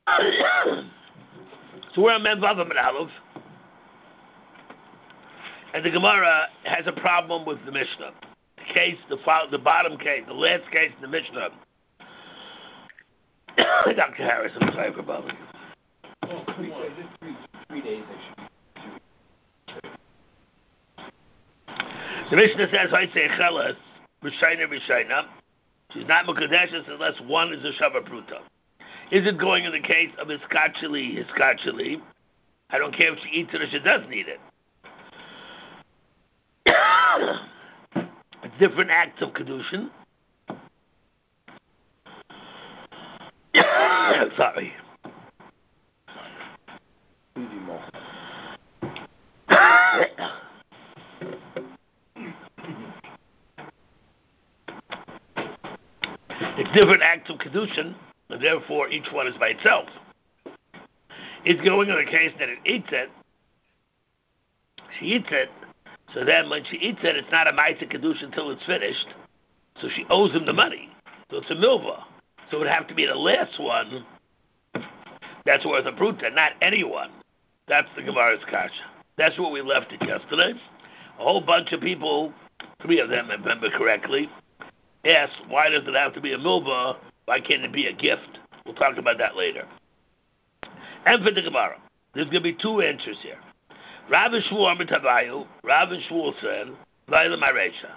So we're on Memvav and Aleph, and the Gemara has a problem with the Mishnah. The case, the bottom case, the last case in the Mishnah. Dr. Harris, I'm sorry for bothering you. Oh, 3 days. The Mishnah says, I say Chelas, Rishayna. She's not Mukadeshes unless one is a Shava Pruta. Is it going in the case of Hiskacheli? I don't care if she eats it or she doesn't eat it. It's different acts of Kedushin. Sorry. It's different acts of Kedushin, and therefore each one is by itself. It's going in the case that it eats it. She eats it, so then when she eats it, it's not a Ma'aseh Kedushin until it's finished. So she owes him the money. So it's a milva. So it would have to be the last one that's worth a pruta, not anyone. That's the Gemara's kasha. That's what we left it yesterday. A whole bunch of people, 3 of them, if I remember correctly, asked, why does it have to be a milva? Why can't it be a gift? We'll talk about that later. And for the Gemara, there's going to be 2 answers here. Rav and Shmuel Amitabayu, Rav and Shmuel said, Vaila Maresha.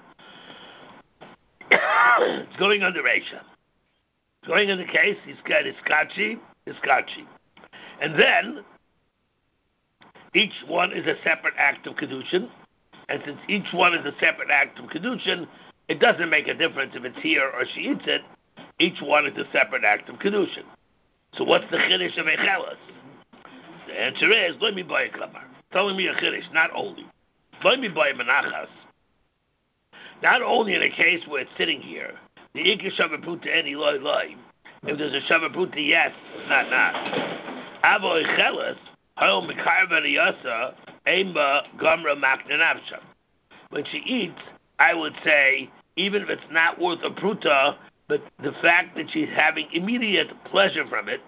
It's going on the Resha. It's going in the case, he's got Iskachi. And then, each one is a separate act of Kedushin. And since each one is a separate act of Kedushin, it doesn't make a difference if it's here or she eats it. Each one is a separate act of Kedushin. So what's the Chiddush of Echelas? The answer is, let me buy a Kamar. Telling me a Chiddush, not only. Let me buy a Menachas. Not only in a case where it's sitting here, the Ikar Shavapruta any loy. If there's a Shavapruta, yes, not. Avo Echelas, Hayom Mekar V'Riyasa, Eimba Gomra Maknanavsha. When she eats, I would say, even if it's not worth a pruta, but the fact that she's having immediate pleasure from it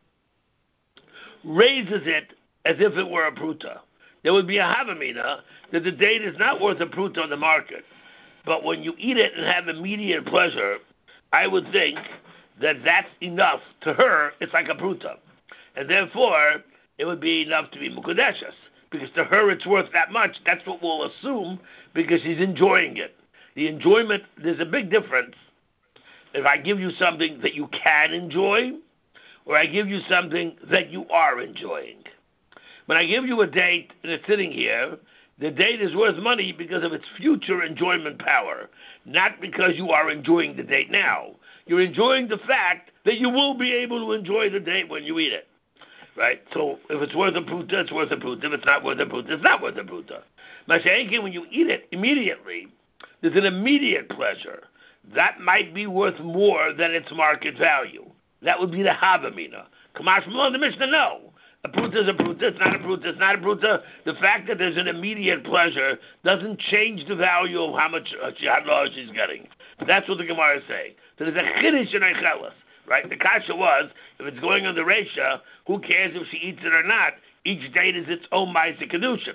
raises it as if it were a pruta. There would be a havamina that the date is not worth a pruta on the market. But when you eat it and have immediate pleasure, I would think that that's enough. To her, it's like a pruta. And therefore, it would be enough to be mukadeshas. Because to her it's worth that much. That's what we'll assume because she's enjoying it. The enjoyment, there's a big difference if I give you something that you can enjoy or I give you something that you are enjoying. When I give you a date and it's sitting here, the date is worth money because of its future enjoyment power, not because you are enjoying the date now. You're enjoying the fact that you will be able to enjoy the date when you eat it. Right? So if it's worth a pruta, it's worth a pruta. If it's not worth a pruta, it's not worth a pruta. Mashenkin, when you eat it immediately, there's an immediate pleasure. That might be worth more than its market value. That would be the havamina. Kamash Malon, the Mishnah, no. A pruta is a pruta, it's not a pruta, it's not a pruta. The fact that there's an immediate pleasure doesn't change the value of how much she's getting. That's what the Gemara is saying. So there's a chiddush in Eichelas. Right? The kasha was, if it's going on the Resha, who cares if she eats it or not? Each date is its own Ma'aseh Kedushin.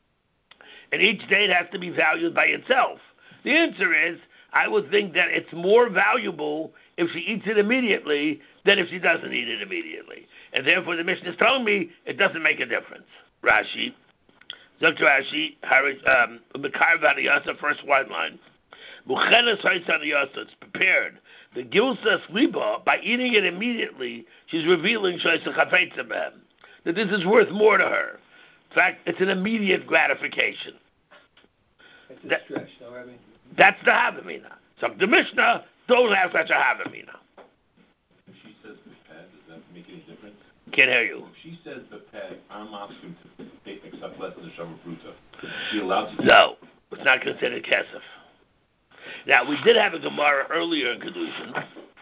And each date has to be valued by itself. The answer is, I would think that it's more valuable if she eats it immediately than if she doesn't eat it immediately. And therefore the Mishnah is telling me it doesn't make a difference. Rashi, Dr. Rashi, Mekar V'Adiyasa, first white line. Muchenes Ha'Yasa, it's prepared. The Gilsa Sliba, by eating it immediately, she's revealing that this is worth more to her. In fact, it's an immediate gratification. It's a stretch, though, I mean. That's the Havamina. So the Mishnah don't have such a Havamina. If she says the pad, does that make any difference? Can't hear you. If she says the pad, I'm asking to accept less than the Shava Pruta. Is she allowed to do No, it's not considered Kesef. Now, we did have a Gemara earlier in Kedushin.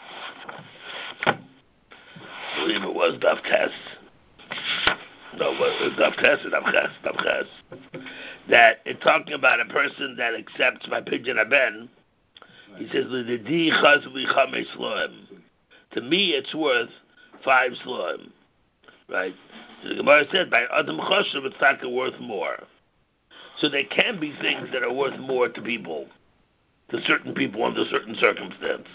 I believe it was Daf Tes. No, it was Daf Tes or Daf Ches. That it's talking about a person that accepts by Pidyon Aben. He says, to me, it's worth 5 sloim. right? So the Gemara said by Adam Choshev it's not worth more. So there can be things that are worth more to people, to certain people under certain circumstance.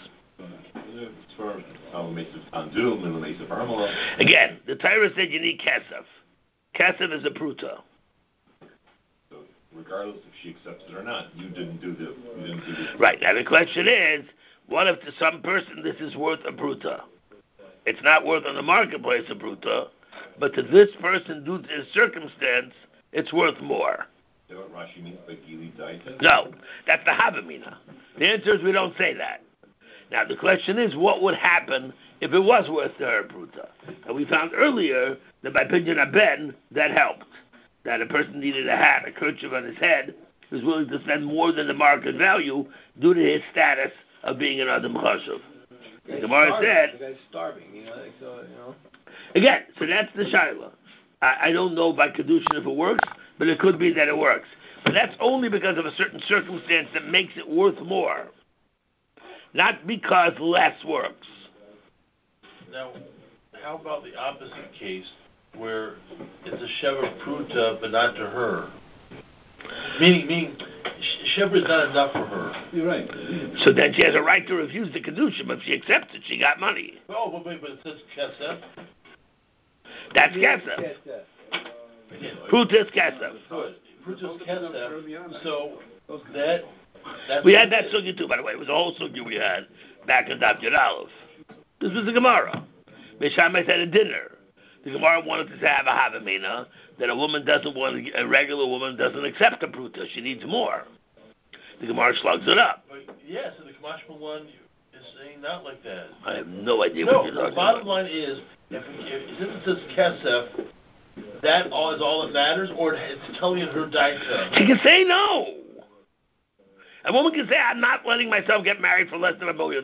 Again, the Torah said you need kesef. Kesef is a pruta. So regardless if she accepts it or not, you didn't do the. Right. Now the question is, what if to some person this is worth a pruta? It's not worth on the marketplace a pruta, but to this person due to his circumstance, it's worth more. Is that what Rashi means by Gili Daita? No, that's the Havamina. The answer is we don't say that. Now the question is, what would happen if it was worth to her pruta? And we found earlier that by Pidyon Aben, that helped. That a person needed a hat, a kerchief on his head, he was willing to spend more than the market value due to his status of being an Adam Chashuv. The Gemara said, the guy's starving, so. Again, so that's the Shaila. I don't know by Kedushin if it works, but it could be that it works. But that's only because of a certain circumstance that makes it worth more. Not because less works. Now, how about the opposite case, where it's a Shever Pruta, but not to her? Meaning, Shever is not enough for her. You're right. So then she has a right to refuse the Kedusha, but if she accepts it, she got money. Oh, but it says Kesef. That's Kesef. Pruta is Kesef. Good. Pruta is Kesef. So, that's... We had that sugya too, by the way. It was a whole sugya we had back in Daf Yud Aleph. This was the Gemara. Beishamai said a dinner. The Gemara wanted to have a Havamina that a regular woman doesn't accept a pruta. She needs more. The Gemara slugs it up. But yes, and the Kamashma one is saying not like that. I have no idea what you're talking about. The bottom line is, since it says Kesef, that is all that matters, or it's telling her daita. She can say no. A woman can say, I'm not letting myself get married for less than $1 million.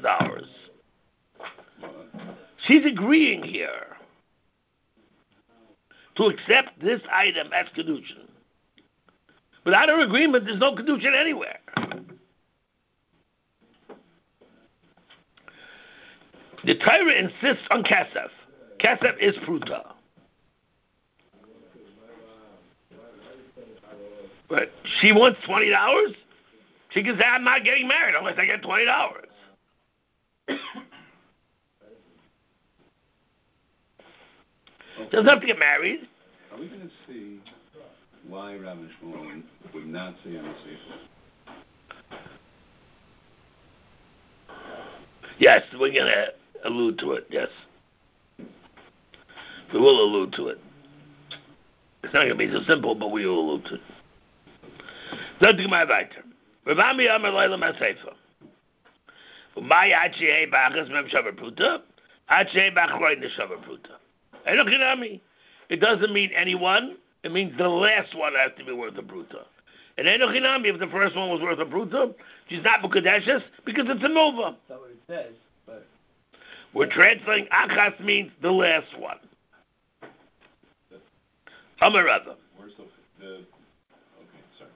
She's agreeing here to accept this item as Kedushin. Without her agreement, there's no Kedushin anywhere. The Torah insists on Kesef. Kesef is Pruta. But she wants $20. She can say, I'm not getting married unless I get $20. Doesn't have to get married. Are we going to see why Rabbi Shmuel would not say on the Sefer? Yes, we're going to allude to it, yes. We will allude to it. It's not going to be so simple, but we will allude to it. Don't do my weiter. Rav Ami Amar Leila Masefa. Umay Achie Bachas Mem Shavar Pruta. Achie Bachroin the Shavar Pruta. It doesn't mean anyone. It means the last one has to be worth a pruta. And Enochinami, if the first one was worth a pruta, she's not Mukadeshes because it's a Nova. That's not what it says, but... We're translating Achas means the last one. Amarava. Where's the okay, sorry.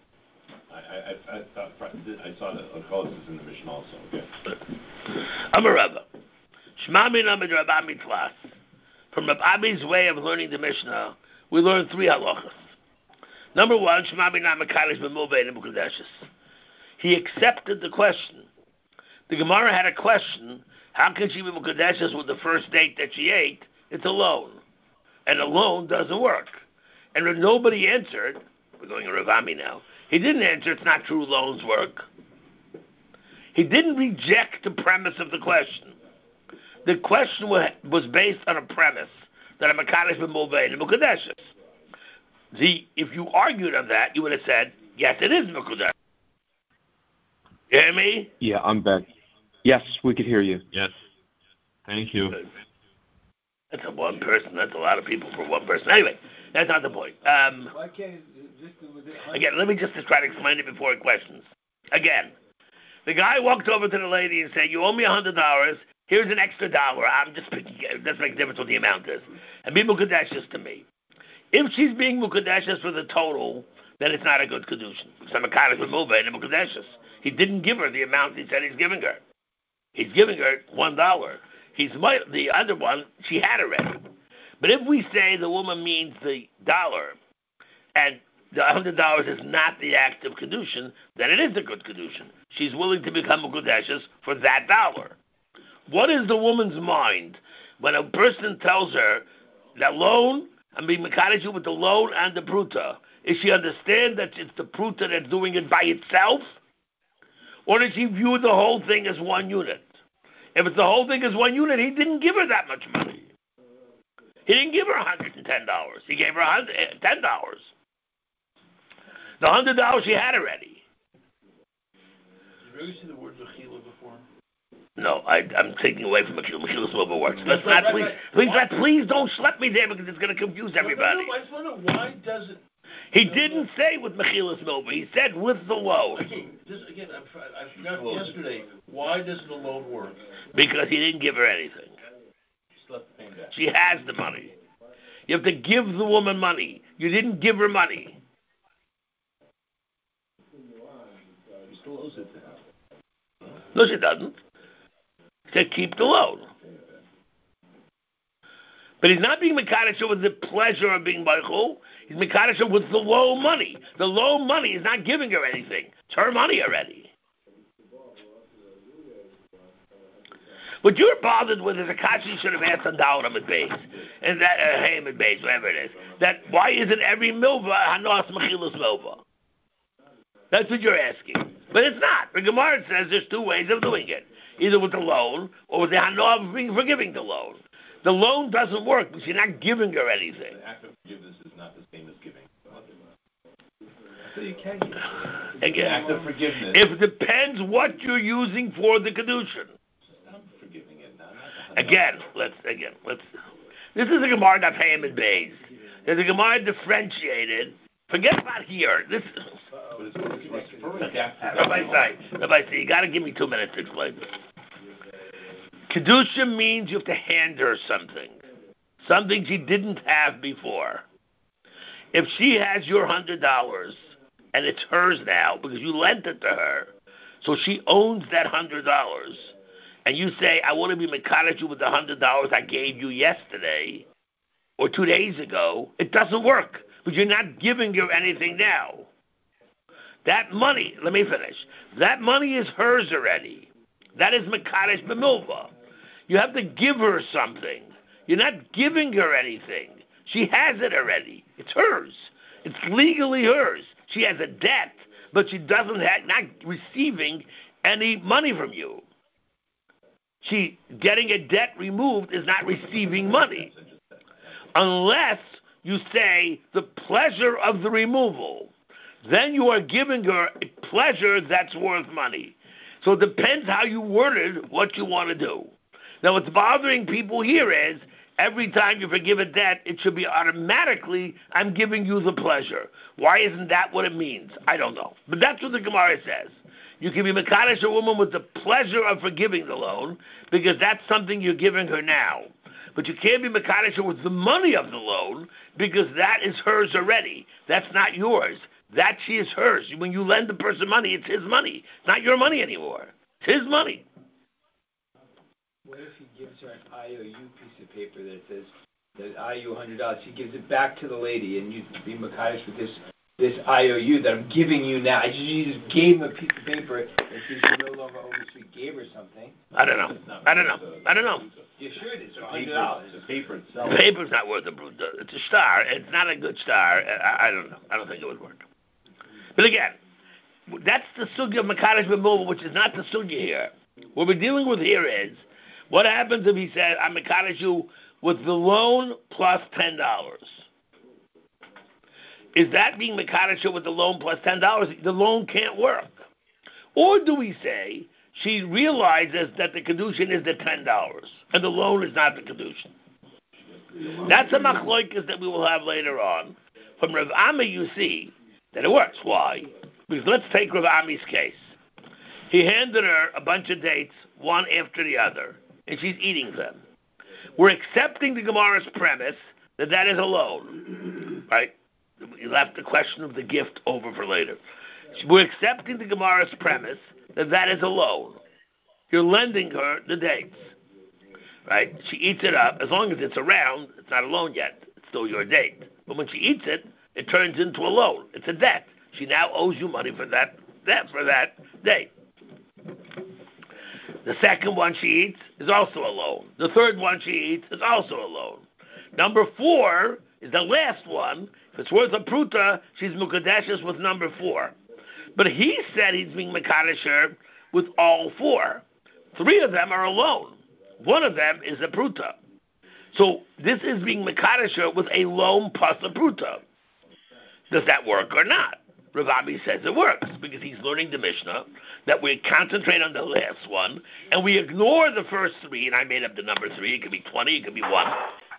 I saw that Alcoholics is in the mission also. Okay. Amarava. Shmami Namid Rabbi Tlas. From Rabbi Abi's way of learning the Mishnah, we learn 3 halachas. Number 1, Shmami Namakalish B'Muvei and Mukadeshes. He accepted the question. The Gemara had a question, how can she be Mukadeshes with the first date that she ate? It's a loan. And a loan doesn't work. And when nobody answered, we're going to Rav Ami now, he didn't answer, it's not true, loans work. He didn't reject the premise of the question. The question was based on a premise that a Makadesh b'Mulvein and Mukadeshes. If you argued on that, you would have said, yes, it is Mukadesh. You hear me? Yeah, I'm back. Yes, we could hear you. Yes. Thank you. Good. That's a one person. That's a lot of people for one person. Anyway, that's not the point. Why can't just do with it? Again, let me just try to explain it before it questions. Again, the guy walked over to the lady and said, you owe me $100. Here's an extra $1. I'm just picking it. It doesn't make a difference what the amount is. And be Mukadeshes to me. If she's being Mukadeshes for the total, then it's not a good Kedushin. Some Makadesh B'Muvei and Mukadeshes. He didn't give her the amount he said he's giving her. He's giving her $1. The other one, she had already. But if we say the woman means the dollar, and the $100 is not the act of kedushin, then it is a good kedushin. She's willing to become a kodeshes for that dollar. What is the woman's mind when a person tells her that loan, I'm being mekadesh you with the loan and the pruta? Is she understand that it's the pruta that's doing it by itself? Or does she view the whole thing as one unit? If it's the whole thing as one unit, he didn't give her that much money. He didn't give her $110. He gave her $10. The $100 she had already. Did you ever see the word mechila before? No, I'm taking away from Mechila. Mechila's mobile works. Let's not, please don't schlep me there because it's going to confuse everybody. No, I just wonder why doesn't... He didn't say with Mechila's mobile. He said with the loan. Okay, again, I forgot yesterday. Why doesn't the loan work? Because he didn't give her anything. She has the money. You have to give the woman money. You didn't give her money. She still owes it to him. No, she doesn't. He said keep the loan. But he's not being Mekadesh with the pleasure of being Baichul. He's Mekadesh with the loan money. The loan money is not giving her anything. It's her money already. What you're bothered with is a kasha you should have asked on Dalam at base, and that Haim at base, whatever it is. That why isn't every milva hanos mechilas milva? That's what you're asking, but it's not. The Gemara says there's two ways of doing it: either with the loan or with the hanov of forgiving the loan. The loan doesn't work because you're not giving her anything. The act of forgiveness is not the same as giving. So you can't give. Again, The act of forgiveness. it depends what you're using for the kedushin. I'm forgiving it now. Again, let's. This is a Gemara that Haim and Bays. There's a Gemara differentiated. Forget about here. This. But it's perfect act. Rabbi say, you got to give me 2 minutes to explain this. Kedusha means you have to hand her something she didn't have before. If she has your $100 and it's hers now because you lent it to her, so she owns that $100, and you say, I want to be mekadesh with the $100 I gave you yesterday or 2 days ago, it doesn't work because you're not giving her anything now. That money, let me finish. That money is hers already. That is mekadesh b'milva. You have to give her something. You're not giving her anything. She has it already. It's hers. It's legally hers. She has a debt, but she doesn't have, not receiving any money from you. She getting a debt removed is not receiving money. Unless you say the pleasure of the removal. Then you are giving her a pleasure that's worth money. So it depends how you worded what you want to do. Now, what's bothering people here is every time you forgive a debt, it should be automatically, I'm giving you the pleasure. Why isn't that what it means? I don't know. But that's what the Gemara says. You can be mekadesh a woman with the pleasure of forgiving the loan because that's something you're giving her now. But you can't be mekadesh with the money of the loan because that is hers already. That's not yours. That she is hers. When you lend the person money, it's his money. It's not your money anymore. It's his money. What if he gives her an IOU piece of paper that says that IOU $100? She gives it back to the lady, and you be mekadesh with this IOU that I'm giving you now. You just gave him a piece of paper and says you no longer owe me, so you gave her something. I don't know. Yeah, sure it is. $100. The paper itself. The paper's not worth a bruta. It's a star. It's not a good star. I don't know. I don't think it would work. But again, that's the sugya of mekadesh b'milva, which is not the sugya here. What we're dealing with here is, what happens if he said, I'm mekadesh you with the loan plus $10? Is that being mekadesh with the loan plus $10? The loan can't work. Or do we say, she realizes that the kedushin is the $10, and the loan is not the kedushin? That's a machloikas that we will have later on. From Rav Ami, you see that it works. Why? Because let's take Rav Ami's case. He handed her a bunch of dates, one after the other, and she's eating them. We're accepting the Gemara's premise that that is a loan, right? We left the question of the gift over for later. We're accepting the Gemara's premise that that is a loan. You're lending her the dates. right? She eats it up. As long as it's around, it's not a loan yet. It's still your date. But when she eats it, it turns into a loan. It's a debt. She now owes you money for that date. The second one she eats is also a loan. The third one she eats is also a loan. Number 4 is the last one. If it's worth a pruta, she's mukadeshes with number 4. But he said he's being mekadesher with all 4. 3 of them are a loan. 1 of them is a pruta. So this is being mekadesher with a loan plus a pruta. Does that work or not? Rav Ami says it works because he's learning the Mishnah that we concentrate on the last one and we ignore the first 3. And I made up the number 3. It could be 20. It could be 1.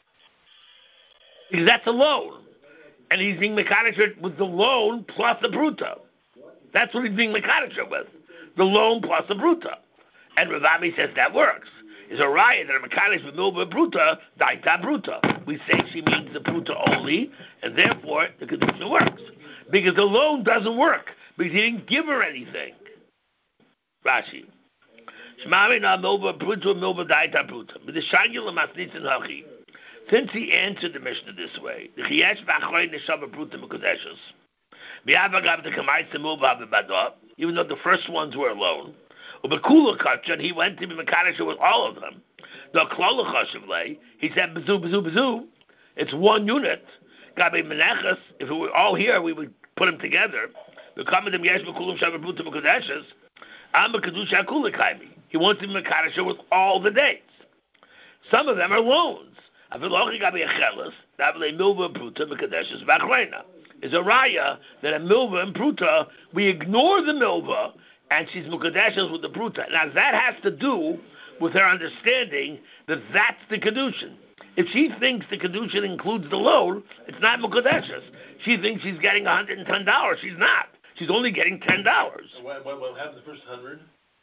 Because that's a loan. And he's being mekadesher with the loan plus the pruta. That's what he's being mekadesher with. The loan plus the pruta. And Rav Ami says that works. Is a riot that a mekadesh with milva pruta, daita pruta. We say she means the pruta only, and therefore the kedusha works. Because the loan doesn't work, because he didn't give her anything. Rashi. Shmamina milva pruta, milva daita pruta. But the shangula masnitzin hachi. Since he answered the Mishnah this way, the chiyesh v'achroin neshama pruta mekudeshes. V'yavagav the kamaitz milva v'badot, even though the first ones were alone. Ubekula kachan, he went to be mekadesher with all of them. The klala chashavlei, he said bezu bezu bezu. It's 1 unit. Gabi menechas. If we were all here, we would put them together. The kamadim yesh bekulam shavar pruta mekudeshes. Am kedusha kulikaimi. He wants to be mekadesher with all the dates. Some of them are loans. Avilochi gabi achelas. Davle milva pruta mekadeshes v'achreina. Is a raya that a milva and pruta we ignore the milva. And she's mukadeshes with the pruta. Now that has to do with her understanding that that's the kedushin. If she thinks the kedushin includes the loan, it's not mukadeshes. She thinks she's getting $110. She's not. She's only getting $10. What happened to the first 100?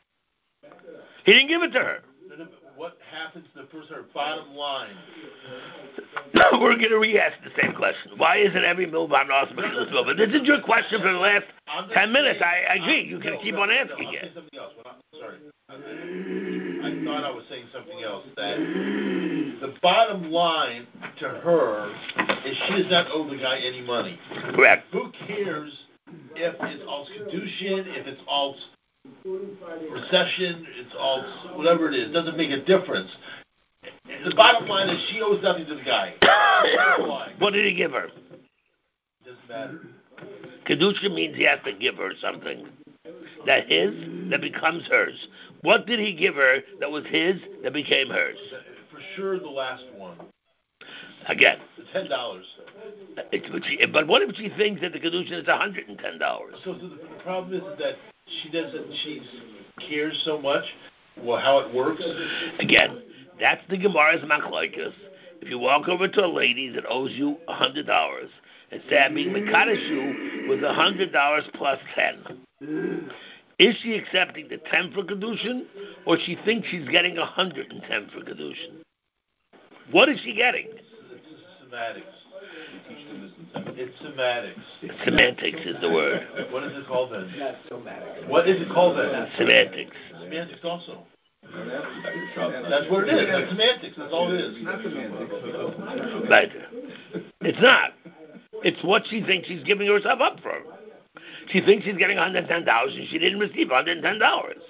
He didn't give it to her. What happens to the first 100? Bottom line. We're going to re-ask the same question. Why isn't every milva on milva? This is your question for the last 10 minutes. I agree. You can keep on asking it. Something else. Sorry. I thought I was saying something else. That the bottom line to her is she does not owe the guy any money. Correct. Who cares if it's all kedushin, if it's all recession, it's all whatever it is. It doesn't make a difference. The bottom line is she owes nothing to the guy. What did he give her? Doesn't matter. Kedusha means he has to give her something that becomes hers. What did he give her that was his that became hers? For sure, the last one. Again. The $10. But what if she thinks that the kedusha is $110? So the problem is that she cares so much how it works. Again, that's the Gemara's machlokes. If you walk over to a lady that owes you $100 and say, I'm being mekadesh you with $100 plus 10, is she accepting the 10 for kedushin, or she thinks she's getting 110 for kedushin? What is she getting? It's semantics. It's semantics. Semantics is the word. What is it called then? Not semantics. What is it called then? Semantics. Semantics also. That's what it is. That's semantics. That's all it is. Not semantics. Right. It's not. It's what she thinks she's giving herself up for. She thinks she's getting $110 and she didn't receive $110.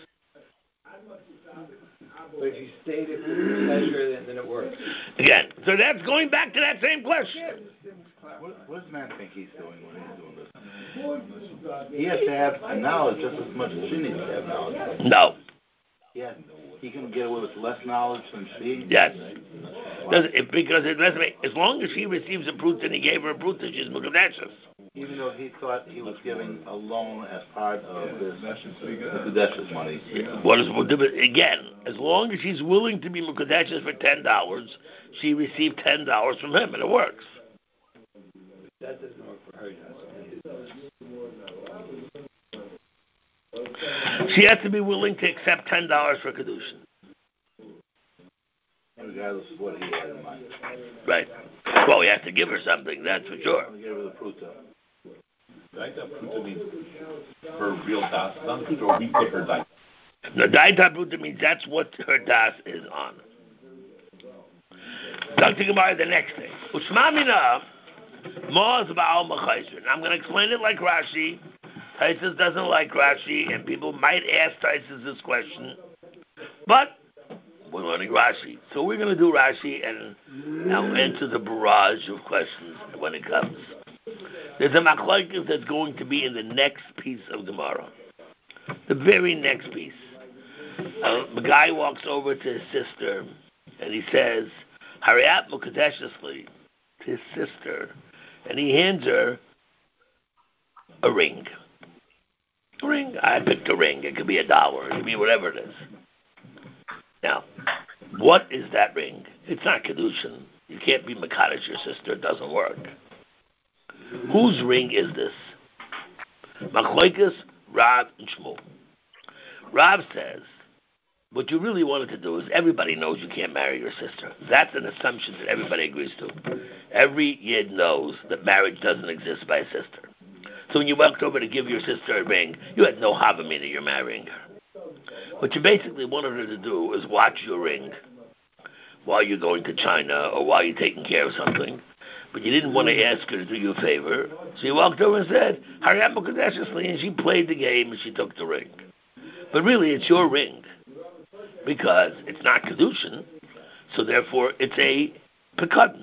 But if you state it with pleasure, then it works. Again, so that's going back to that same question. What does Matt think he's doing when he's doing this? He has to have knowledge just as much as she needs to have knowledge. No. Yeah, he can get away with less knowledge than she. Yes. Because it doesn't make, as long as she receives a proof and he gave her a proof that she's mukadeshes. Even though he thought he was giving a loan as part of his mukadeshes money. What is again? As long as she's willing to be mukadeshes for $10, she received $10 from him, and it works. That doesn't work for her. She has to be willing to accept $10 for kedushin. Regardless of what he had in mind. Right. Well, he has to give her something, that's for sure. Give her the pruta. Daita pruta means her real das on pruta, or we put her daita. The daita pruta means that's what her das is on. Dr. Gemara the next day. Ushmamina Maz Ba'al Machaiser. I'm going to explain it like Rashi. Taisus doesn't like Rashi, and people might ask Taisus this question. But we're learning Rashi. So we're going to do Rashi and now enter the barrage of questions when it comes. There's a machlokes that's going to be in the next piece of Gemara. The very next piece. The guy walks over to his sister and he says, Hariat Mukadeshesli, to his sister, and he hands her a ring. A ring. I picked a ring. It could be $1. It could be whatever it is. Now, what is that ring? It's not Kedushin. You can't be Makadosh your sister. It doesn't work. Whose ring is this? Machlokes, Rav, and Shmuel. Rav says, what you really wanted to do is everybody knows you can't marry your sister. That's an assumption that everybody agrees to. Every Yid knows that marriage doesn't exist by a sister. So when you walked over to give your sister a ring, you had no havamina you're marrying her. What you basically wanted her to do is watch your ring while you're going to China or while you're taking care of something. But you didn't want to ask her to do you a favor. So you walked over and said, Hariat Mukadeshesli, and she played the game and she took the ring. But really, it's your ring. Because it's not Kedushin, so therefore it's a Pekadon.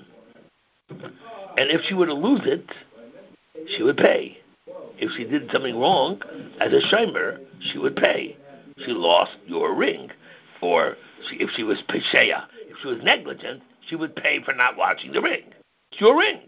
And if she were to lose it, she would pay. If she did something wrong, as a Shomer, she would pay. She lost your ring. Or if she was Pesheya, if she was negligent, she would pay for not watching the ring. It's your ring.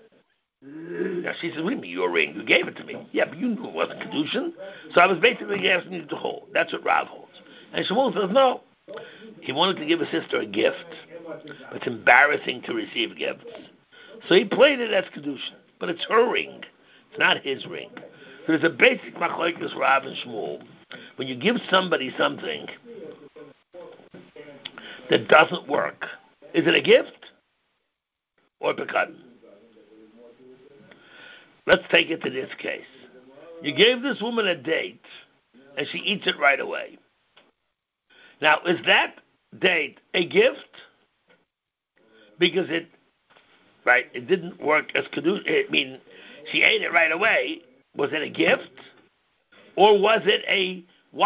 Now she says, what do you mean your ring? You gave it to me. Yeah, but you knew it wasn't Kedushin. So I was basically asking you to hold. That's what Rav holds. And Shmuel says, no. He wanted to give his sister a gift, but it's embarrassing to receive gifts. So he played it as Kedushin, but it's her ring. It's not his ring. So there's a basic machlokes Rav and Shmuel. When you give somebody something that doesn't work, is it a gift or pekadon? Let's take it to this case. You gave this woman a date, and she eats it right away. Now, is that date a gift? Because it didn't work as Kedusha. I mean, she ate it right away. Was it a gift? Or was it a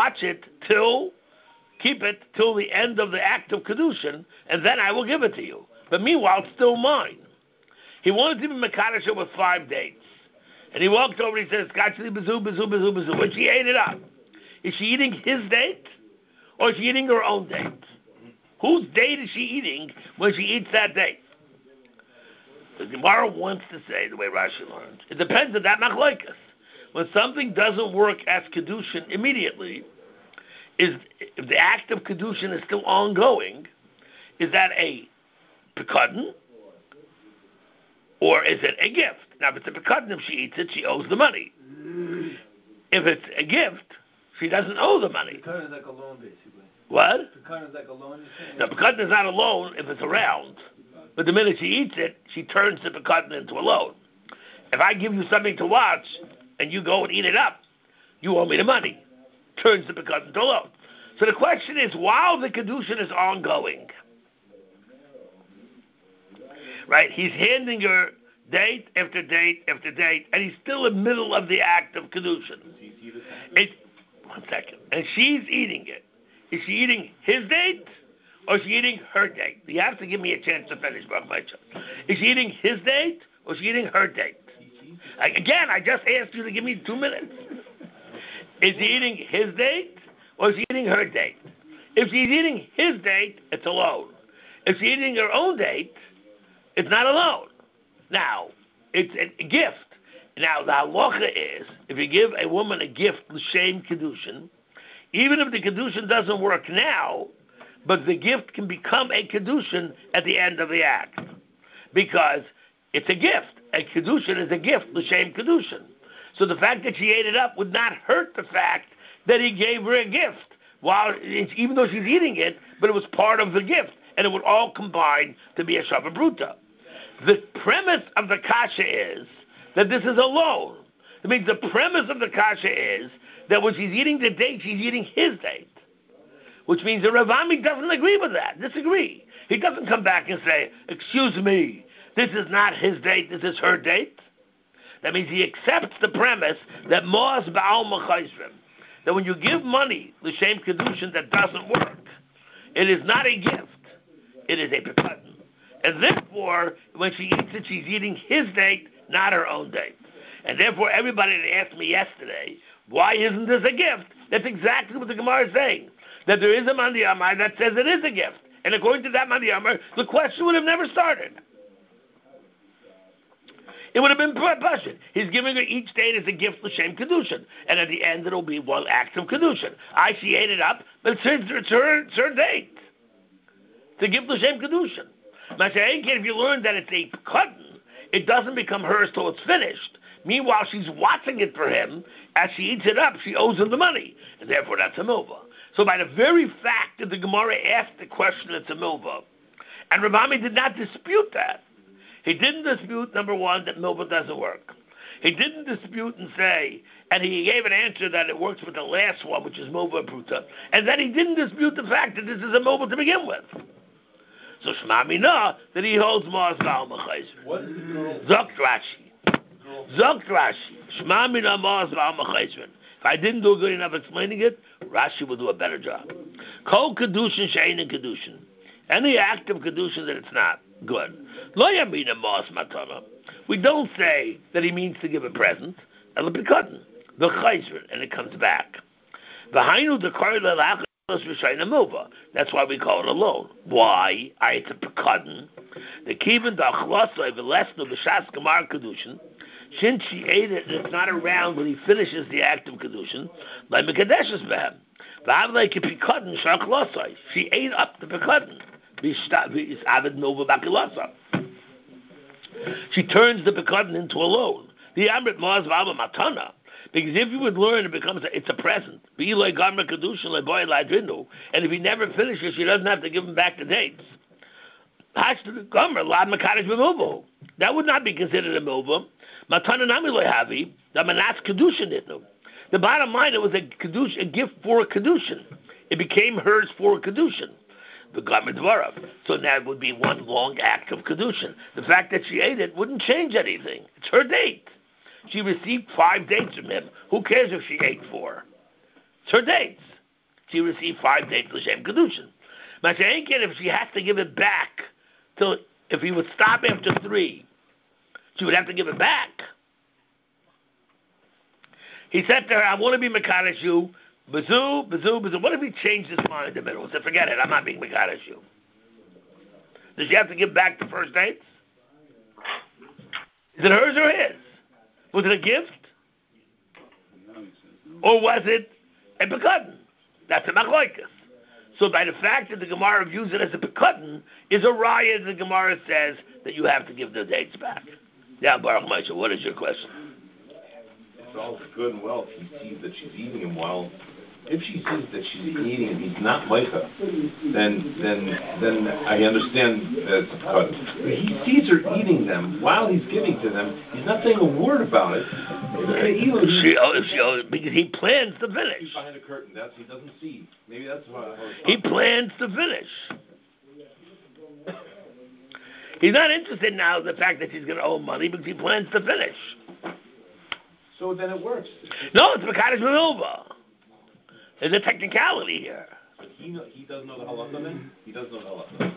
keep it till the end of the act of Kedushin, and then I will give it to you. But meanwhile, it's still mine. He wanted to be Mekadosh with 5 dates. And he walked over and he says, Gachli bezu, bezu, bezu, bezu. When she ate it up, is she eating his date? Or is she eating her own date? Whose date is she eating when she eats that date? The Gemara wants to say, the way Rashi learned, it depends on that machlokes. When something doesn't work as Kedushin immediately, if the act of Kedushin is still ongoing, is that a pekadon? Or is it a gift? Now, if it's a pekadon, if she eats it, she owes the money. If it's a gift, she doesn't owe the money. Pekadon is like a loan, basically. What? Pekadon is like a loan, you're saying? No, pekadon is not a loan if it's around. But the minute she eats it, she turns the pekadon into a loan. If I give you something to watch, and you go and eat it up, you owe me the money. Turns the pekadon into a loan. So the question is, while the Kedushin is ongoing, right, he's handing her date after date after date, and he's still in the middle of the act of Kedushin. One second. And she's eating it. Is she eating his date, or is she eating her date? You have to give me a chance to finish, Baruch Meicha. Is she eating his date, or is she eating her date? Again, I just asked you to give me 2 minutes. Is he eating his date, or is she eating her date? If she's eating his date, it's a loan. If she's eating her own date, it's not a loan. Now, it's a gift. Now, the halacha is, if you give a woman a gift, l'shem kedushin, even if the kedushin doesn't work now, but the gift can become a kedushin at the end of the act. Because it's a gift. A kedushin is a gift, l'shem kedushin. So the fact that she ate it up would not hurt the fact that he gave her a gift, even though she's eating it, but it was part of the gift, and it would all combine to be a Shava Bruta. The premise of the kasha is that this is a loan. It means the premise of the kasha is that when she's eating the date, she's eating his date. which means the Rav Ami doesn't agree with that, disagree. He doesn't come back and say, excuse me, this is not his date, this is her date. That means he accepts the premise that Moaz Ba'al Mechayzrim, that when you give money, l'shem kedushin, that doesn't work. It is not a gift. It is a pekadon. And therefore, when she eats it, she's eating his date, not her own date. And therefore, everybody that asked me yesterday, why isn't this a gift? That's exactly what the Gemara is saying. That there is a Mandi Amar that says it is a gift. And according to that Mandi Amar, the question would have never started. It would have been Pashut. He's giving her each date as a gift l'shem kedushin, and at the end it'll be one act of kedushin. She ate it up, but it's her date. It's a gift l'shem kedushin. If you learn that it's a pekadon, it doesn't become hers till it's finished. Meanwhile, she's watching it for him. As she eats it up, she owes him the money, and therefore that's a milva. So by the very fact that the Gemara asked the question, it's a milva, and Rav Ami did not dispute that. He didn't dispute, number one, that milva doesn't work. He didn't dispute and say, and he gave an answer that it works with the last one, which is milva pruta, and then he didn't dispute the fact that this is a milva to begin with. So Shema Mina, that he holds Ma'as Ba'al Mechayzrin. Zokt Rashi. Shema Mina Ma'as Ba'al Mechayzrin. If I didn't do a good enough explaining it, Rashi will do a better job. Kol Kedushin She'ein Kedushin. Any act of Kedushin that it's not. Good. Lo Yamina Ma'as Matana. We don't say that he means to give a present. El Pekadon. The Chayzrin. And it comes back. V'hainu Dekar Lelach. That's why we call it a loan. Why? It's a pekadon. The kiven the achlosay v'lesnu b'shas gemar kedushin. Since she ate it and it's not around when he finishes the act of kedushin, like mekadeshes behem. V'avlei kepekadon shachlosay. She ate up the pekadon. V'is avid milva bakilasa. She turns the pekadon into a loan. The amrit ma'az v'ava matana. Because if you would learn, it's a present. And if he never finishes, she doesn't have to give him back the dates. That would not be considered a milva. The bottom line, it was a gift for a kedushin. It became hers for a kedushin. So now it would be one long act of kedushin. The fact that she ate it wouldn't change anything. It's her date. She received 5 dates from him. Who cares if she ate 4? It's her dates. She received 5 dates l'shem kedushin. But she ain't get if she has to give it back till if he would stop after 3, she would have to give it back. He said to her, "I want to be mekadosh you." Bazoo. What if he changed his mind in the middle? He said, "Forget it. I'm not being mekadosh you." Does she have to give back the first dates? Is it hers or his? Was it a gift? Or was it a pekadon? That's a machlokas. So by the fact that the Gemara views it as a pekadon, is a raya that the Gemara says that you have to give the dates back. Yeah, Baruch Moshe, what is your question? It's all good and well if he sees that she's eating him while... If she sees that she's eating and he's not Micah, then I understand that it's a cut. But he sees her eating them while he's giving to them. He's not saying a word about it. Because he plans to finish. He's behind a curtain. He doesn't see. Maybe that's how he plans to finish. He's not interested now in the fact that she's going to owe money because he plans to finish. So then it works. No, it's Mekadosh Milva. There's a technicality here. But he doesn't know the halacha then? He doesn't know the halacha.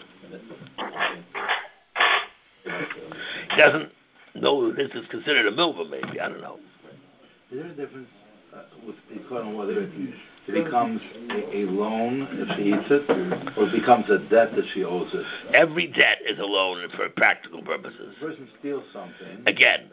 He doesn't know that this is considered a milva, maybe. I don't know. Is there a difference with Pekadon whether it becomes a loan if she eats it, or it becomes a debt that she owes it? Every debt is a loan for practical purposes. The person steals something. Again,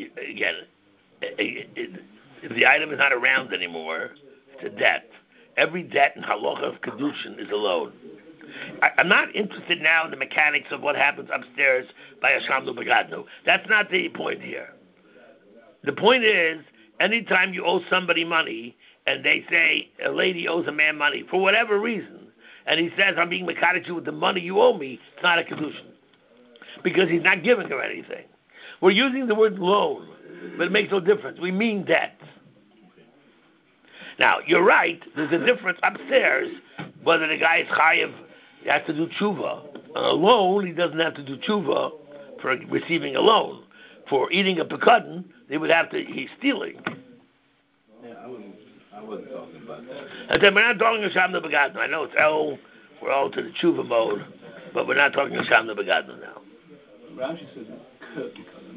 if the item is not around anymore, it's a debt. Every debt in halacha of kedushin is a loan. I'm not interested now in the mechanics of what happens upstairs by Hashamnu Begadnu. That's not the point here. The point is, anytime you owe somebody money, and they say a lady owes a man money for whatever reason, and he says, "I'm being mekadosh you with the money you owe me," it's not a kedushin because he's not giving her anything. We're using the word loan, but it makes no difference. We mean debt. Now, you're right, there's a difference upstairs. whether the guy is chayiv, he has to do tshuva. On a loan, he doesn't have to do tshuva for receiving a loan. For eating a pekadon, he's stealing. Yeah, I wasn't talking about that. I said, we're not talking Hasham the Begadon. I know we're all to the tshuva mode, but we're not talking Hasham the Begadon now. Rashi says it could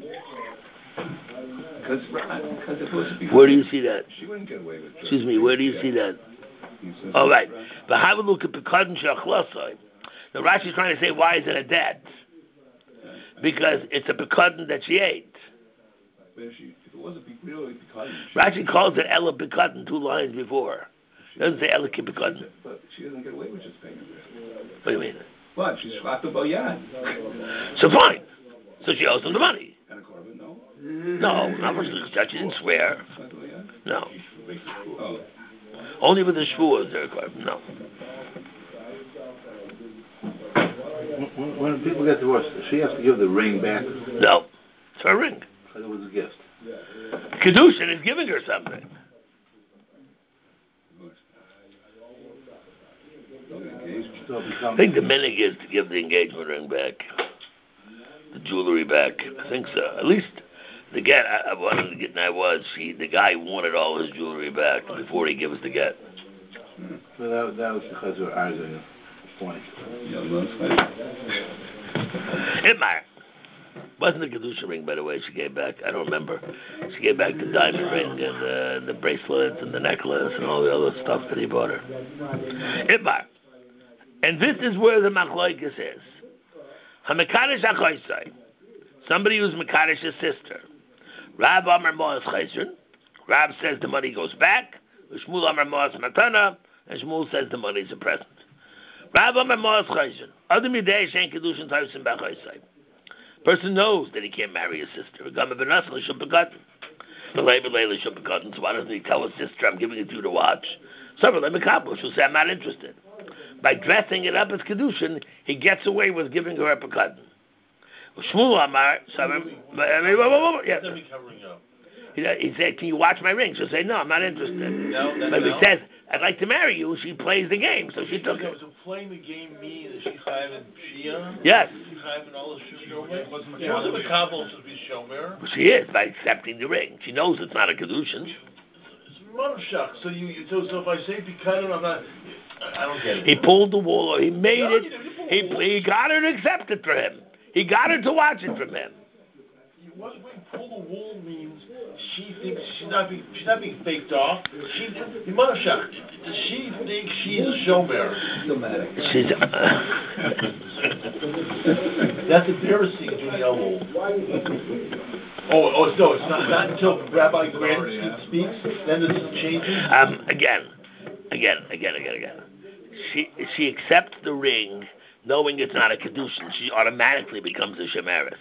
because it was because where do you see that? She wouldn't get away with it. Excuse me, where do you see that? All right. But have a look at Pekadon Shachlasai. Now Rashi's trying to say, why is it a debt? Because it's a Pekadon that she ate. But if it was a really Pekadon... Rashi calls it Ela Pekadon 2 lines before. It doesn't say Ela Pekadon. But she doesn't get away with just paying it. What do you mean? What? She's Shvata Boyan. So fine. So she owes him the money. And a korban, no? No, not for Shlichus. She didn't swear. No. Oh. Only with the shvuah is there a korban. No. When people get divorced, she has to give the ring back. No. It's her ring. Because it was a gift. Kedushin is giving her something. I think the minig is to give the engagement ring back, the jewelry back. I think so. At least the get I wanted to get. The guy wanted all his jewelry back before he gives the get. Well, that was because we were arguing a point. It might. Wasn't the Kedusha ring, by the way, she gave back? I don't remember. She gave back the diamond ring and the bracelets and the necklace and all the other stuff that he bought her. It might. And this is where the machloikis is. HaMekadesh HaChoisai. Somebody who's Mekadesh's sister. Rab Amar Moas Chayzrin. Rab says the money goes back. Shmuel Amar Moas Matana. And Shmuel says the money is a present. Rab Amar Moas Chayzrin. Adam Yidei Shein Kedushin Tayusim B'Choisai. Person knows that he can't marry his sister. So why doesn't he tell his sister, I'm giving it to you to watch? She'll say, I'm not interested. By dressing it up as Kedushin, he gets away with giving her a pekadon. Shmuel Amar, he said, can you watch my ring? She'll say, no, I'm not interested. But if he says, I'd like to marry you, she plays the game, so she took it. So playing the game means that she chayav and Shia? Yes. She chayav and all the shomer? She wasn't a kabbalah to be shomer. She is, by accepting the ring. She knows it's not a Kedushin. It's Mothershach. So if I say Pekadon, I don't get it. He pulled the wool, he made it, he got her to accept it for him. He got her to watch it from him. What pull the wool means she thinks she's not being faked off. Mothershach, does she think she's a shomer? She's that's embarrassing, Judy Elmo. Oh, no, it's not until Rabbi Grant speaks, then this changes? Again. She accepts the ring, knowing it's not a Kedushin. She automatically becomes a Shemeris.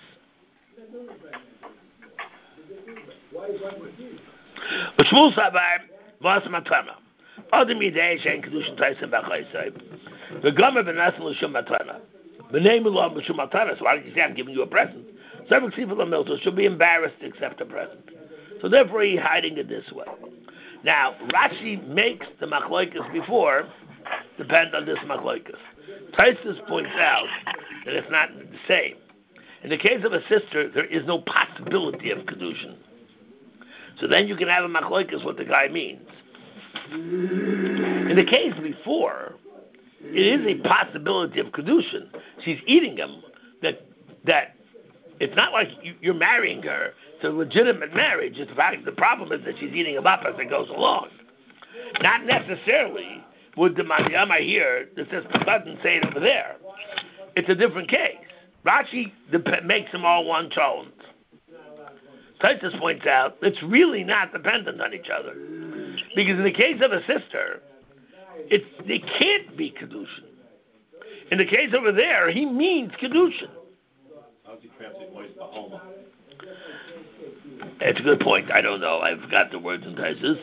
But Shmuel Sabar was matana. Other midday shein Kedushin Taysim B'Choisai. The Gomer B'Nasan L'Shum Matana. The name of L'Shum Matana. So why did you say I'm giving you a present? Several people of Milton should be embarrassed to accept a present. So therefore he's hiding it this way. Now Rashi makes the machloikas before depend on this machloikas. Taisus points out that it's not the same. In the case of a sister, there is no possibility of Kedushin. So then you can have a machloikas what the guy means. In the case before, it is a possibility of Kedushin. She's eating him. That it's not like you're marrying her. It's a legitimate marriage. In fact, the problem is that she's eating him up as it goes along. Not necessarily would the Madhyama here that says doesn't say it over there. It's a different case. Rashi makes them all one child. Taisus points out it's really not dependent on each other. Because in the case of a sister, they can't be Kedushin. In the case over there, he means Kedushin. It's a good point. I don't know. I forgot the words in Taisus.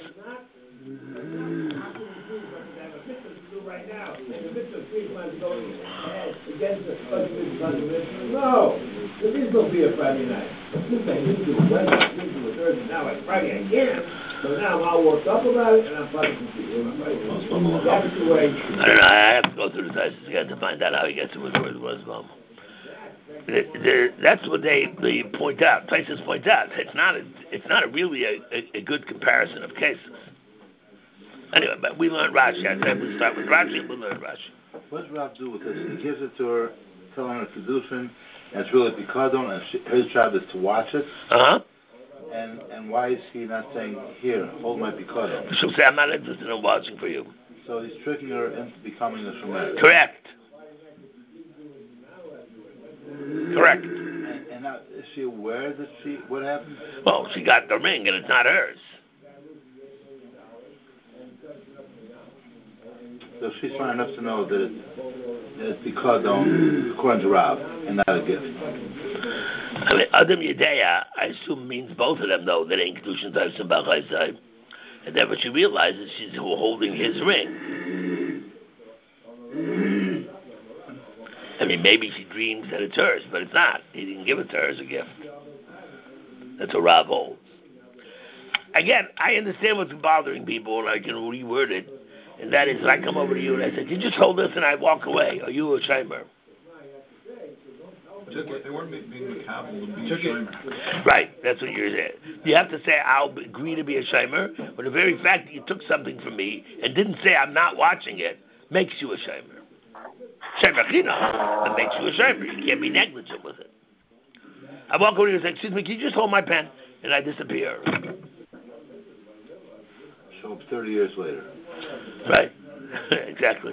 No, there is no be a Friday night. Now it's Friday, I can't. So now I'm all worked up about it, and I'm fucking confused. That's the way. I don't know. I have to go through the Taisus again to find out how he gets to the word Muslim. That's what they point out. Taisus points out it's not really a good comparison of cases. Anyway, but we learned Rashi. I said we start with Rashi and we learn Rashi. What does Rav do with this? He gives it to her, telling her to do and it's really Pikadon, and his job is to watch it. And why is he not saying, here, hold my Pikadon? She'll say, I'm not interested in watching for you. So he's tricking her into becoming a Shemer. Correct. And now, is she aware that what happened? Well, she got the ring and it's not hers. So she's smart enough to know that it's Pikadon, according to Rav, and not a gift. I mean, Adam Yedeya, I assume means both of them, though. That ain't Kedushin Taisim B'Chaisai. And then what she realizes, she's holding his ring. I mean, maybe she dreams that it's hers, but it's not. He didn't give it to her as a gift. That's what Rav holds. Again, I understand what's bothering people, and I can reword it. And that is, I come over to you and I said, you just hold this and I walk away. Are you a shamer? They weren't being macabre to be a shamer. Right, that's what you're saying. You have to say, I'll agree to be a shamer, but the very fact that you took something from me and didn't say I'm not watching it makes you a shamer. Shamer china, that makes you a shamer. You can't be negligent with it. I walk over to you and say, excuse me, can you just hold my pen? And I disappear. Show up 30 years later. Right, exactly.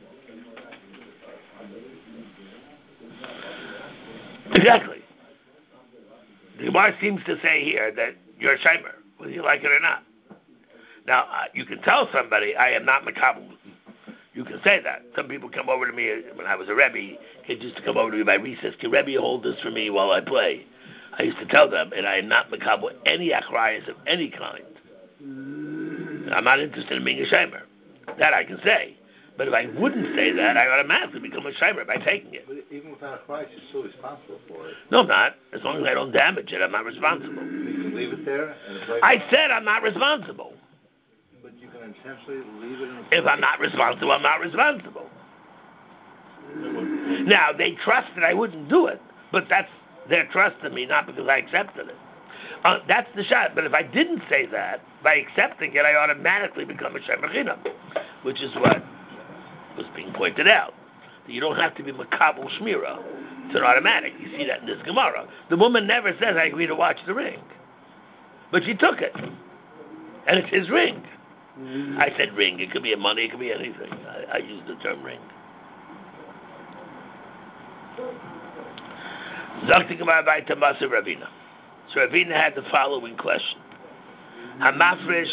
Exactly. The Gemara seems to say here that you're a shamer, whether you like it or not. Now, you can tell somebody, I am not makabel. You can say that. Some people come over to me, when I was a Rebbe, kids used to come over to me by recess, can Rebbe hold this for me while I play? I used to tell them, and I am not makabel any achrayas of any kind. I'm not interested in being a shamer. That I can say. But if I wouldn't say that, I automatically become a shamer by taking it. But even without a price, you're still responsible for it. No, I'm not. As long as I don't damage it, I'm not responsible. You can leave it there? I said I'm not responsible. But you can intentionally leave it in the If I'm not responsible, I'm not responsible. Now, they trust that I wouldn't do it, but that's their trust in me, not because I accepted it. That's the shot. But if I didn't say that, by accepting it, I automatically become a shemer chinam, which is what was being pointed out. You don't have to be makabel shmira. It's an automatic. You see that in this Gemara. The woman never says, I agree to watch the ring. But she took it. And it's his ring. I said ring. It could be a money. It could be anything. I use the term ring. Zakti Gemara by Tamasa Ravina. So Ravina had the following question. Hamafresh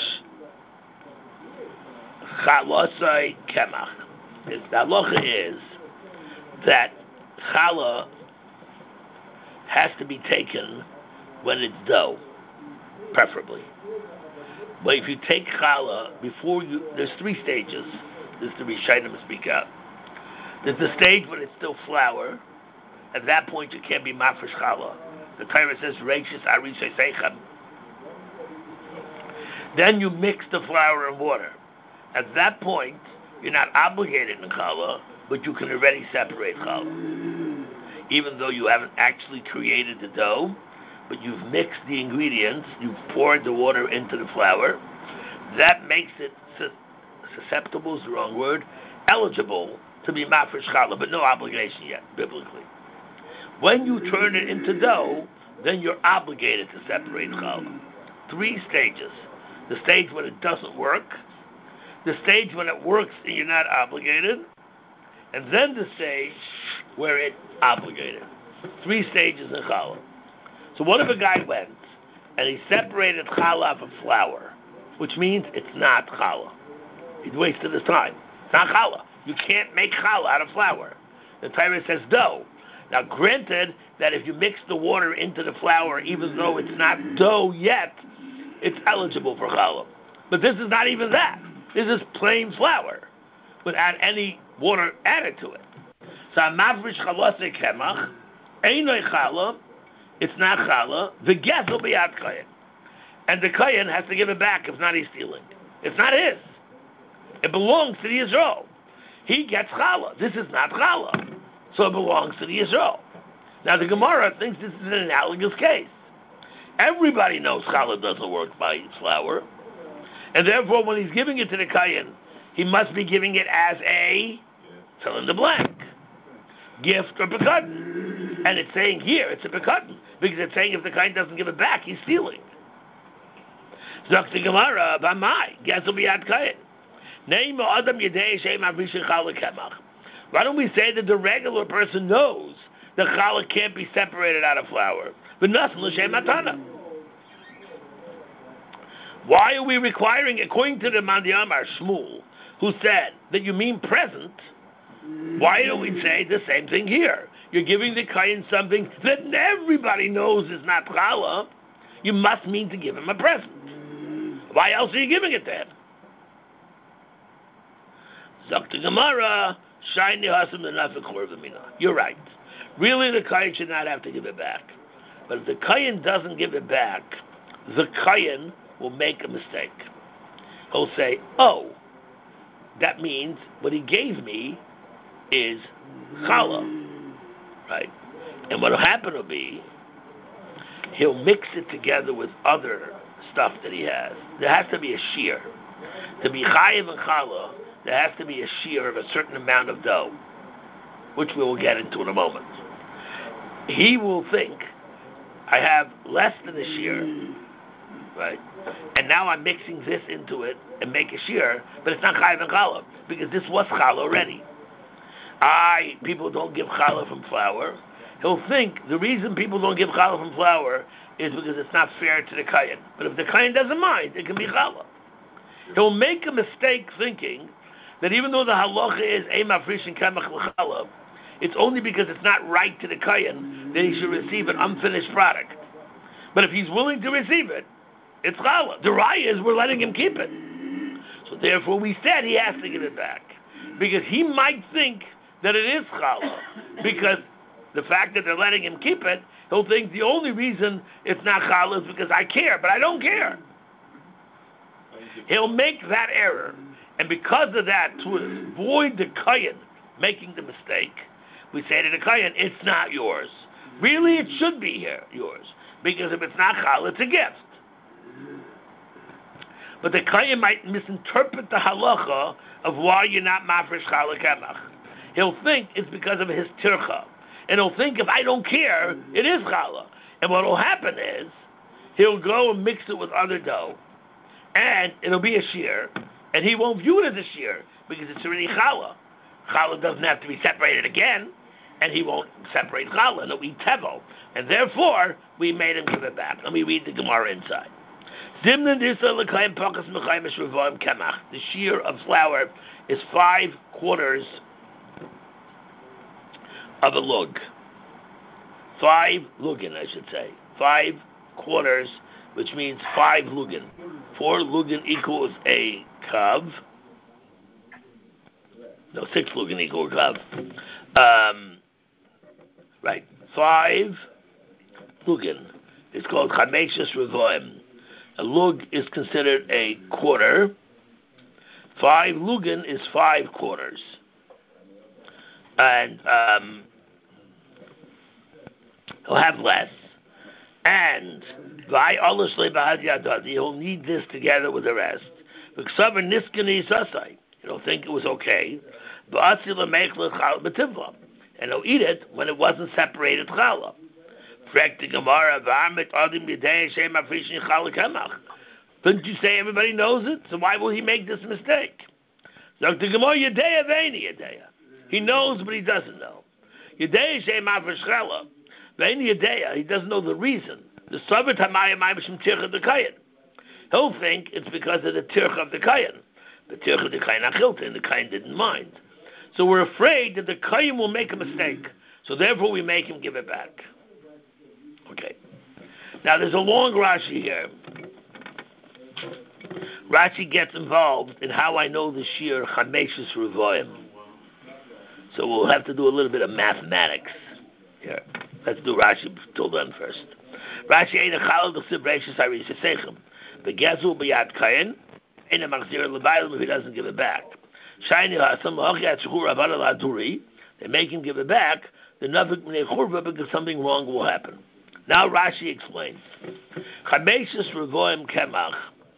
chalosai kemach. The halacha is that challah has to be taken when it's dough, preferably. But if you take challah before you, there's three stages. This is the Rishonim speak out. There's the stage when it's still flour. At that point, you can't be mafresh challah. The Torah says, "Reishis arishay seichem." Then you mix the flour and water. At that point, you're not obligated in challah, but you can already separate challah. Even though you haven't actually created the dough, but you've mixed the ingredients, you've poured the water into the flour, that makes it susceptible is the wrong word, eligible to be mafresh challah, but no obligation yet, biblically. When you turn it into dough, then you're obligated to separate challah. Three stages. The stage when it doesn't work, the stage when it works and you're not obligated, and then the stage where it's obligated. Three stages in challah. So what if a guy went and he separated challah from flour, which means it's not challah? He wasted his time. It's not challah. You can't make challah out of flour. The Torah says dough. Now, granted that if you mix the water into the flour, even though it's not dough yet, it's eligible for challah. But this is not even that. This is plain flour without any water added to it. So, mafresh chalosei kemach, einoi challah, it's not challah. The get will be at kayin, and the kayin has to give it back. If not, he's stealing. It's not his. It belongs to the Yisrael. He gets challah. This is not challah, so it belongs to the Yisrael. Now the Gemara thinks this is an analogous case. Everybody knows challah doesn't work by flour, and therefore when he's giving it to the kayin, he must be giving it as a fill in the blank gift or pekadon. And it's saying here it's a pekadon because it's saying if the kayin doesn't give it back, he's stealing. Zok the Gemara, b'mai gesel b'yad kayin. Name adam yedei shem avrishin challah kemach. Why don't we say that the regular person knows that challah can't be separated out of flour? But nothing l'shem matana. Why are we requiring, according to the Mandi Amar Shmuel, who said that you mean present? Why don't we say the same thing here? You're giving the kayin something that everybody knows is not challah. You must mean to give him a present. Why else are you giving it to him? Zakta Gemara, shiny hasam lenafik chorvamina. You're right. Really, the kayin should not have to give it back. But if the kayin doesn't give it back, the kayin will make a mistake. He'll say, "Oh, that means what he gave me is challah, right?" And what will happen will be he'll mix it together with other stuff that he has. There has to be a shear. To be chayiv and challah, there has to be a shear of a certain amount of dough, which we will get into in a moment. He will think, I have less than a shear, right? And now I'm mixing this into it and make a shear, but it's not chayiv and challah, because this was challah already. People don't give challah from flour. He'll think the reason people don't give challah from flour is because it's not fair to the kayin. But if the kayin doesn't mind, it can be challah. He'll make a mistake thinking that even though the halacha is ein mafrishin kamach l'challah, it's only because it's not right to the kayin that he should receive an unfinished product. But if he's willing to receive it, it's challah. The raya is we're letting him keep it. So therefore we said he has to give it back. Because he might think that it is challah. Because the fact that they're letting him keep it, he'll think the only reason it's not challah is because I care, but I don't care. He'll make that error. And because of that, to avoid the kayin making the mistake, we say to the kayin, it's not yours. Really, it should be yours. Because if it's not challah, it's a gift. But the kayin might misinterpret the halacha of why you're not mafresh challah kemach. He'll think it's because of his tircha. And he'll think if I don't care, it is challah. And what will happen is, he'll go and mix it with other dough. And it'll be a shear. And he won't view it as a shear, because it's already challah. Challah doesn't have to be separated again. And he won't separate challah. It'll be tevel. And therefore, we made him give it back. Let me read the Gemara inside. The shear of flour is 5/4 of a lug. 5 lugin, I should say. 5/4, which means 5 lugin. 4 lugin equals a kav. No, 6 lugin equals a kav. Right. 5 lugin. It's called chameshus revoim. A lug is considered a quarter. 5 lugin is 5/4. And he'll have less. And he'll need this together with the rest. He'll think it was okay. And he'll eat it when it wasn't separated challah. Didn't you say everybody knows it? So why will he make this mistake? He knows, but he doesn't know. He doesn't know the reason. He'll think it's because of the tirch of the kayin. The tirch of the kayin achilta, and the kayin didn't mind. So we're afraid that the kayin will make a mistake. So therefore we make him give it back. Okay. Now there's a long Rashi here. Rashi gets involved in how I know the shear chameshus revoim. So we'll have to do a little bit of mathematics here. Let's do Rashi till then first. Rashi ain't a chalal the celebrations are sechem. The gezu b'yad kain ain't a machzir lebayim if he doesn't give it back. Shiny hasam hachyat shchur avada laduri. They make him give it back. The nafik b'nei churva because something wrong will happen. Now Rashi explains. Chameshes revoim kemach.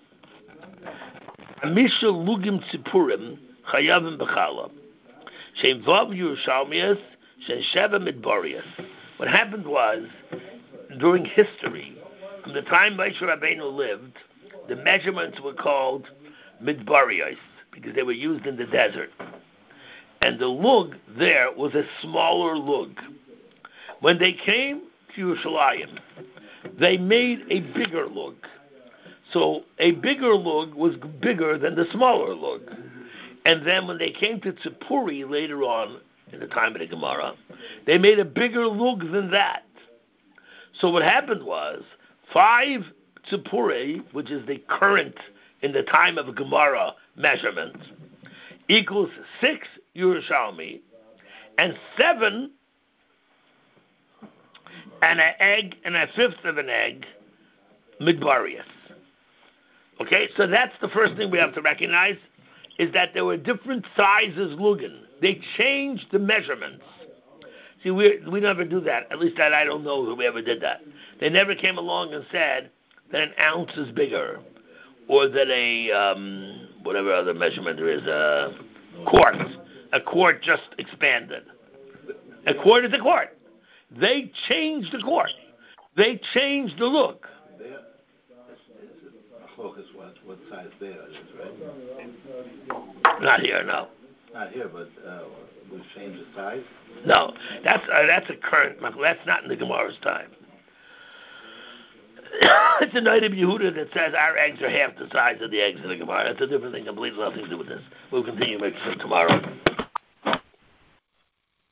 Amisha lugim tzipurim chayavim b'chala. Sheim vav Yerushalmias shen sheva midbarias. What happened was, during history, from the time Moshe Rabbeinu lived, the measurements were called midbarias because they were used in the desert. And the lug there was a smaller lug. When they came to Yerushalayim, they made a bigger lug. So a bigger lug was bigger than the smaller lug. And then when they came to Tzipuri later on, in the time of the Gemara, they made a bigger lug than that. So what happened was, 5 Tzipuri, which is the current in the time of Gemara measurement, equals 6 Yerushalmi, and 7 and an egg and a fifth of an egg, midbarius. Okay, so that's the first thing we have to recognize, is that there were different sizes lugin. They changed the measurements. See, we never do that. At least that I don't know that we ever did that. They never came along and said that an ounce is bigger, or that a whatever other measurement there is, a quart. A quart just expanded. A quart is a quart. They changed the quart. They changed the look. Focus what size there is, right? Not here, no. Not here, but we've changed the size? No, that's a current. That's not in the Gemara's time. It's a Night of Yehuda that says our eggs are half the size of the eggs in the Gemara. That's a different thing, completely nothing to do with this. We'll continue tomorrow.